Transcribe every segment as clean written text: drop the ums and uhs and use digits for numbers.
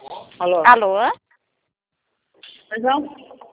Alô? Alô? Mas não?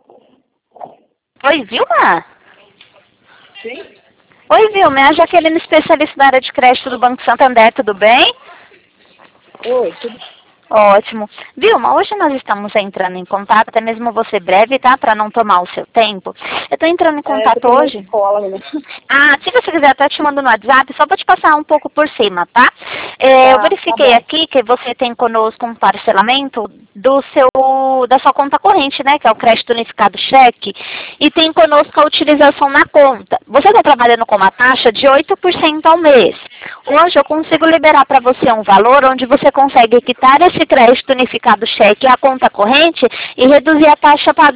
Oi, Vilma? Sim? Oi, Vilma, é a Jaqueline, especialista da área de crédito do Banco Santander, tudo bem? Oi, tudo Ótimo. Vilma, hoje nós estamos entrando em contato, até mesmo você breve, tá? Para não tomar o seu tempo. Eu estou entrando em tô contato na hoje. escola, né? Ah, se você quiser, até te mando no WhatsApp, só para te passar um pouco por cima, tá? Eu Tá verifiquei bom. aqui que você tem conosco um parcelamento da sua conta corrente, né? Que é o crédito unificado cheque, e tem conosco a utilização na conta. Você está trabalhando com uma taxa de 8% ao mês. Hoje eu consigo liberar para você um valor onde você consegue quitar esse crédito unificado cheque à conta corrente e reduzir a taxa para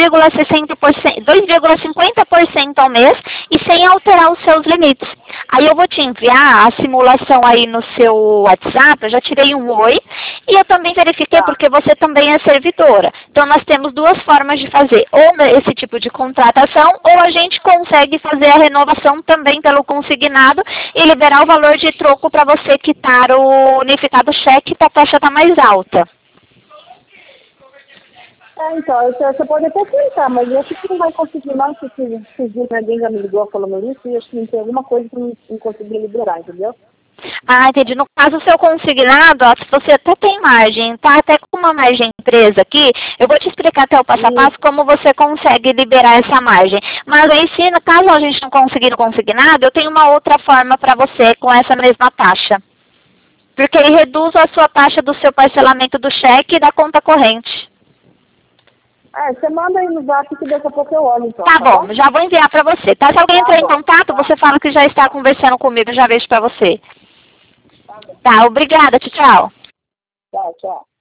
2,50% ao mês e sem alterar os seus limites. Aí eu vou te enviar a simulação aí no seu WhatsApp, eu já tirei um oi, e eu também verifiquei Tá. porque você também é servidora. Então nós temos duas formas de fazer, ou esse tipo de contratação, ou a gente consegue fazer a renovação também pelo consignado e liberar o valor de troco para você quitar o unificado cheque para a taxa estar mais alta. Então, você pode até tentar, mas eu acho que não vai conseguir não, porque esses dias alguém já me ligou falando isso e acho que não tem alguma coisa que não conseguir liberar, entendeu? Ah, entendi. No caso, o seu consignado, ó, se você até tem margem, tá até com uma margem presa aqui, eu vou te explicar até o passo a passo como você consegue liberar essa margem. Mas aí, se caso a gente não conseguir no consignado, eu tenho uma outra forma para você com essa mesma taxa. Porque aí reduz a sua taxa do seu parcelamento do cheque e da conta corrente. Você manda aí no zap que daqui a pouco eu olho, então, Tá tá bom, bom? já vou enviar para você, tá? Se alguém Tá entrar em bom, contato, tá. você fala que já está conversando comigo, eu já vejo para você. Tá bom. Tá, obrigada, tchau, tchau. Tchau, tchau.